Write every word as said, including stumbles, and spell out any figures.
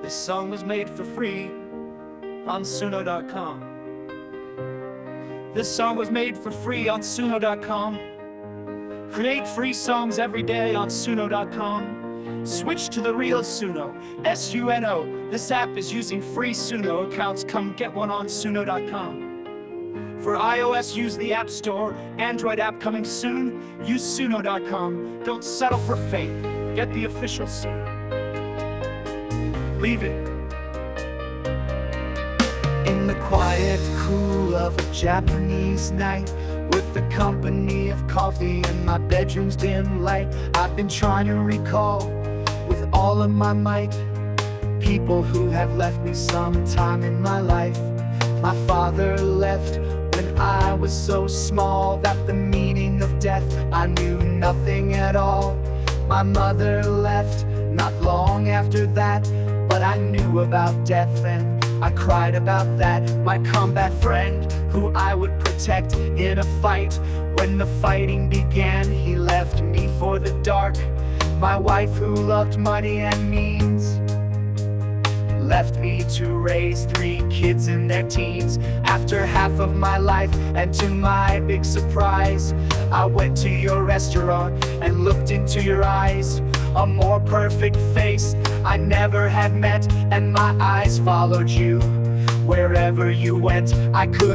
This song was made for free on Suno dot com. This song was made for free on Suno dot com. Create free songs every day on Suno dot com. Switch to the real Suno, S U N O. This app is using free Suno accounts. Come get one on Suno dot com. For iOS, use the App Store. Android app coming soon. Use Suno dot com. Don't settle for fake. Get the official Suno. Leave it. In the quiet cool of a Japanese night, with the company of coffee and my bedroom's dim light, I've been trying to recall with all of my might people who have left me sometime in my life. My father left when I was so small that the meaning of death I knew nothing at all. My mother left not long after that, but I knew about death and I cried about that. My combat friend, who I would protect in a fight, when the fighting began, he left me for the dark. My wife, who loved money and means, left me to raise three kids in their teens. After half of my life, and to my big surprise, I went to your restaurant and looked into your eyes. A more perfect face I never had met, and my eyes followed you wherever you went. I could